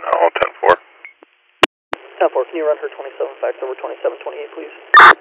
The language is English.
Oh, 10-4. 10-4, can you run her 27 facts over 2728, please?